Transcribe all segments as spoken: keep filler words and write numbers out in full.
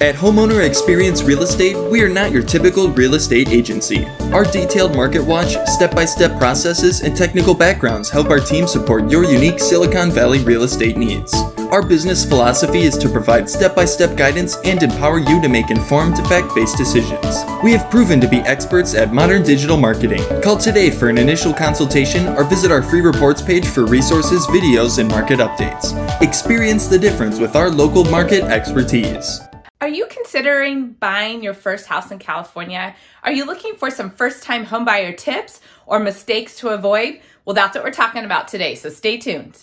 At Homeowner Experience Real Estate, we are not your typical real estate agency. Our detailed market watch, step-by-step processes, and technical backgrounds help our team support your unique Silicon Valley real estate needs. Our business philosophy is to provide step-by-step guidance and empower you to make informed, fact-based decisions. We have proven to be experts at modern digital marketing. Call today for an initial consultation or visit our free reports page for resources, videos, and market updates. Experience the difference with our local market expertise. Are you considering buying your first house in California? Are you looking for some first-time homebuyer tips or mistakes to avoid? Well, that's what we're talking about today, so stay tuned.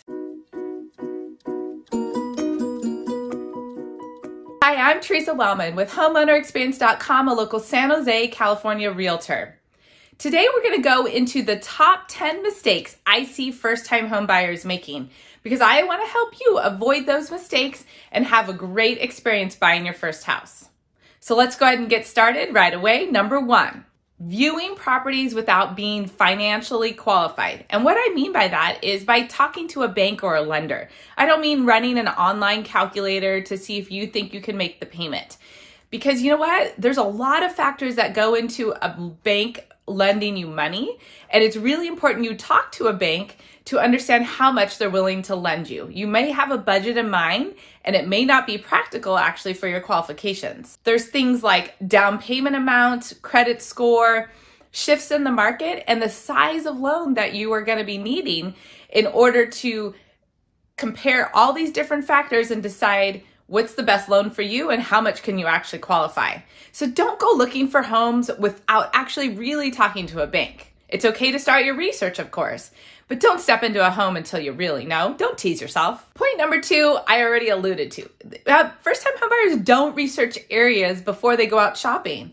Hi, I'm Teresa Wellman with Homeowner Experience dot com, a local San Jose, California realtor. Today, we're going to go into the top ten mistakes I see first-time homebuyers making, because I want to help you avoid those mistakes and have a great experience buying your first house. So let's go ahead and get started right away. Number one, viewing properties without being financially qualified. And what I mean by that is by talking to a bank or a lender. I don't mean running an online calculator to see if you think you can make the payment. Because you know what? There's a lot of factors that go into a bank lending you money, and it's really important you talk to a bank to understand how much they're willing to lend you. You may have a budget in mind, and it may not be practical actually for your qualifications. There's things like down payment amount, credit score, shifts in the market, and the size of loan that you are going to be needing in order to compare all these different factors and decide what's the best loan for you and how much can you actually qualify. So don't go looking for homes without actually really talking to a bank. It's okay to start your research, of course, but don't step into a home until you really know. Don't tease yourself. Point number two, I already alluded to. Uh, first-time homebuyers don't research areas before they go out shopping.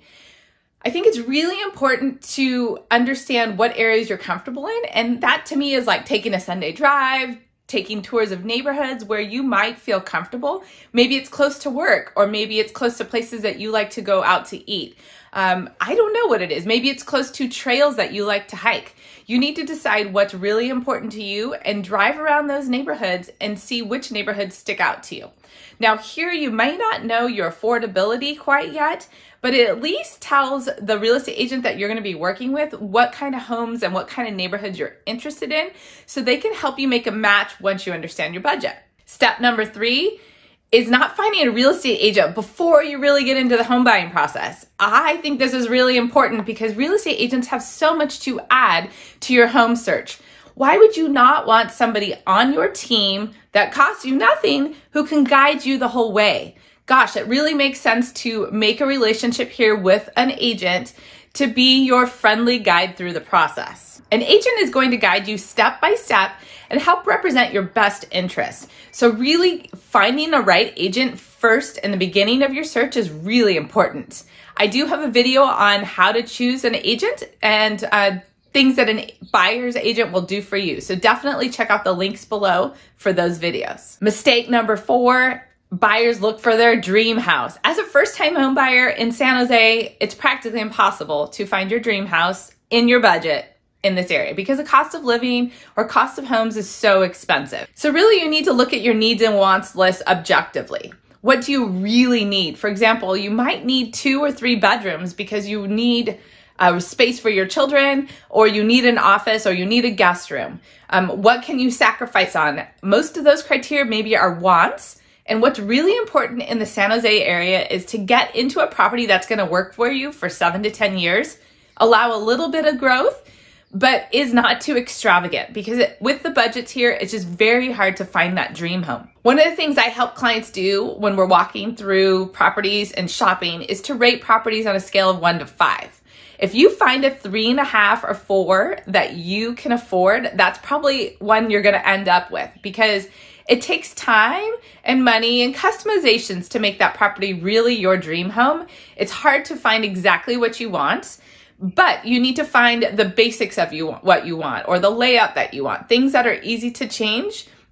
I think it's really important to understand what areas you're comfortable in, and that to me is like taking a Sunday drive, taking tours of neighborhoods where you might feel comfortable. Maybe it's close to work, or maybe it's close to places that you like to go out to eat. Um, I don't know what it is. Maybe it's close to trails that you like to hike. You need to decide what's really important to you and drive around those neighborhoods and see which neighborhoods stick out to you. Now here, you may not know your affordability quite yet, but it at least tells the real estate agent that you're going to be working with what kind of homes and what kind of neighborhoods you're interested in, so they can help you make a match once you understand your budget. Step number three is not finding a real estate agent before you really get into the home buying process. I think this is really important because real estate agents have so much to add to your home search. Why would you not want somebody on your team that costs you nothing who can guide you the whole way? Gosh, it really makes sense to make a relationship here with an agent to be your friendly guide through the process. An agent is going to guide you step by step and help represent your best interests. So really finding the right agent first in the beginning of your search is really important. I do have a video on how to choose an agent and uh, things that a buyer's agent will do for you. So definitely check out the links below for those videos. Mistake number four, buyers look for their dream house. As a first-time home buyer in San Jose, it's practically impossible to find your dream house in your budget in this area because the cost of living or cost of homes is so expensive. So really you need to look at your needs and wants list objectively. What do you really need? For example, you might need two or three bedrooms because you need uh, space for your children, or you need an office, or you need a guest room. Um, what can you sacrifice on? Most of those criteria maybe are wants. And what's really important in the San Jose area is to get into a property that's going to work for you for seven to ten years, allow a little bit of growth, but is not too extravagant, because it, with the budgets here, it's just very hard to find that dream home. One of the things I help clients do when we're walking through properties and shopping is to rate properties on a scale of one to five. If you find a three and a half or four that you can afford, that's probably one you're going to end up with, because it takes time and money and customizations to make that property really your dream home. It's hard to find exactly what you want, but you need to find the basics of you what you want, or the layout that you want, things that are easy to change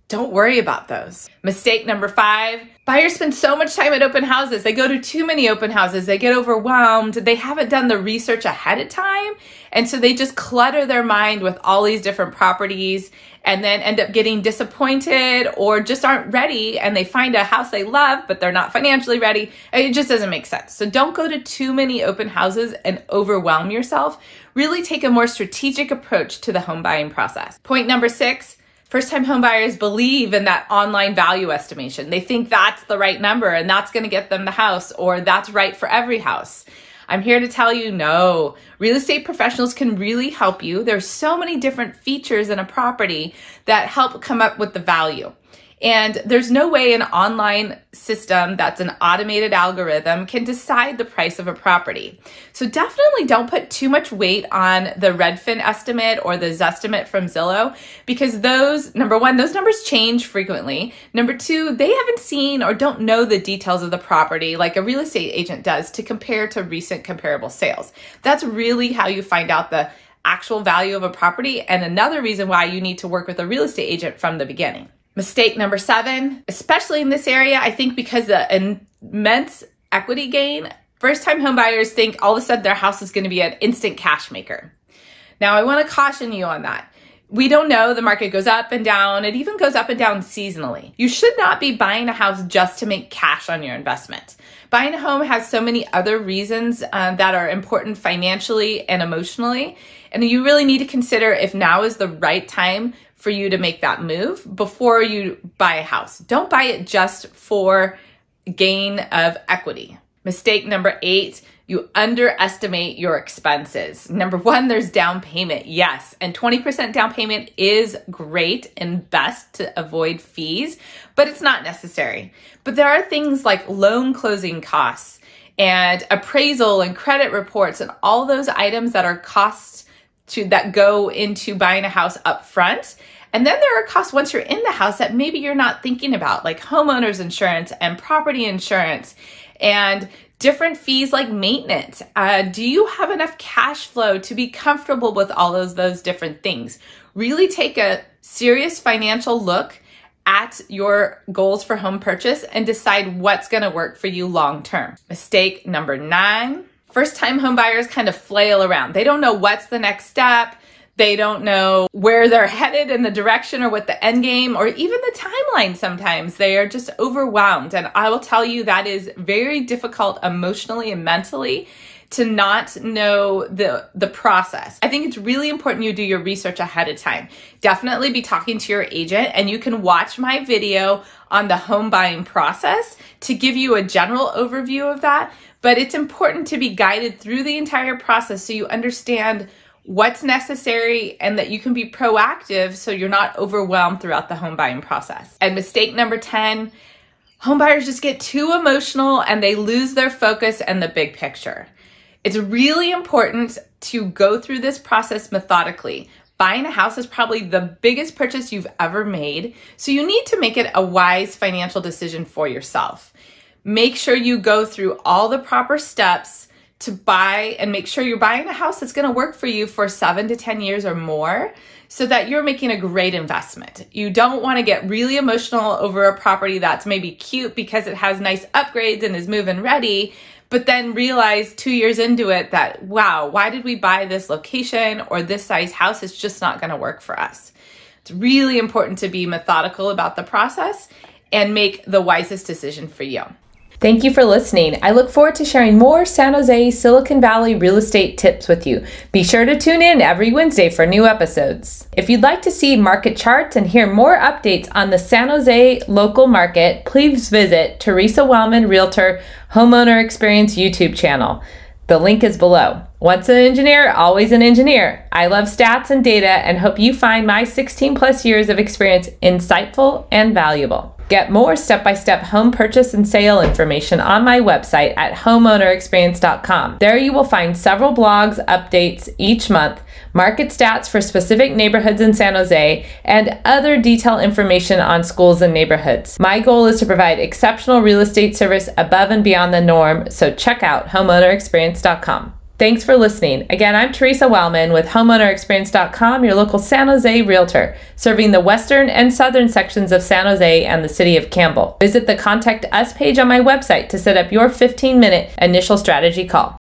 Don't worry about those. Mistake number five, buyers spend so much time at open houses. They go to too many open houses. They get overwhelmed. They haven't done the research ahead of time. And so they just clutter their mind with all these different properties and then end up getting disappointed or just aren't ready, and they find a house they love, but they're not financially ready. It just doesn't make sense. So don't go to too many open houses and overwhelm yourself. Really take a more strategic approach to the home buying process. Point number six, first-time homebuyers believe in that online value estimation. They think that's the right number and that's going to get them the house, or that's right for every house. I'm here to tell you, no. Real estate professionals can really help you. There's so many different features in a property that help come up with the value. And there's no way an online system that's an automated algorithm can decide the price of a property. So definitely don't put too much weight on the Redfin estimate or the Zestimate from Zillow, because those, number one, those numbers change frequently. Number two, they haven't seen or don't know the details of the property like a real estate agent does to compare to recent comparable sales. That's really how you find out the actual value of a property, and another reason why you need to work with a real estate agent from the beginning. Mistake number seven, especially in this area, I think because the immense equity gain, first-time home buyers think all of a sudden their house is going to be an instant cash maker. Now, I want to caution you on that. We don't know. The market goes up and down. It even goes up and down seasonally. You should not be buying a house just to make cash on your investment. Buying a home has so many other reasons uh, that are important financially and emotionally, and you really need to consider if now is the right time for you to make that move before you buy a house. Don't buy it just for gain of equity. Mistake number eight, you underestimate your expenses. Number one, there's down payment. Yes, and twenty percent down payment is great and best to avoid fees, but it's not necessary. But there are things like loan closing costs and appraisal and credit reports and all those items that are costs to that go into buying a house up front. And then there are costs once you're in the house that maybe you're not thinking about, like homeowners insurance and property insurance and different fees like maintenance. Uh, do you have enough cash flow to be comfortable with all of those different things? Really take a serious financial look at your goals for home purchase and decide what's going to work for you long term. Mistake number nine, first-time home buyers kind of flail around. They don't know what's the next step. They don't know where they're headed in the direction or what the end game or even the timeline sometimes. They are just overwhelmed. And I will tell you that is very difficult emotionally and mentally to not know the, the process. I think it's really important you do your research ahead of time. Definitely be talking to your agent, and you can watch my video on the home buying process to give you a general overview of that. But it's important to be guided through the entire process so you understand what's necessary and that you can be proactive so you're not overwhelmed throughout the home buying process. And mistake number ten, home buyers just get too emotional and they lose their focus and the big picture. It's really important to go through this process methodically. Buying a house is probably the biggest purchase you've ever made, so you need to make it a wise financial decision for yourself. Make sure you go through all the proper steps to buy and make sure you're buying a house that's going to work for you for seven to ten years or more so that you're making a great investment. You don't want to get really emotional over a property that's maybe cute because it has nice upgrades and is move-in ready, but then realize two years into it that, wow, why did we buy this location or this size house? It's just not going to work for us. It's really important to be methodical about the process and make the wisest decision for you. Thank you for listening. I look forward to sharing more San Jose, Silicon Valley real estate tips with you. Be sure to tune in every Wednesday for new episodes. If you'd like to see market charts and hear more updates on the San Jose local market, please visit Teresa Wellman Realtor Homeowner Experience YouTube channel. The link is below. Once an engineer, always an engineer. I love stats and data and hope you find my sixteen plus years of experience insightful and valuable. Get more step-by-step home purchase and sale information on my website at homeowner experience dot com. There you will find several blogs, updates each month, market stats for specific neighborhoods in San Jose, and other detailed information on schools and neighborhoods. My goal is to provide exceptional real estate service above and beyond the norm, so check out homeowner experience dot com. Thanks for listening. Again, I'm Teresa Wellman with homeowner experience dot com, your local San Jose realtor, serving the western and southern sections of San Jose and the city of Campbell. Visit the Contact Us page on my website to set up your fifteen minute initial strategy call.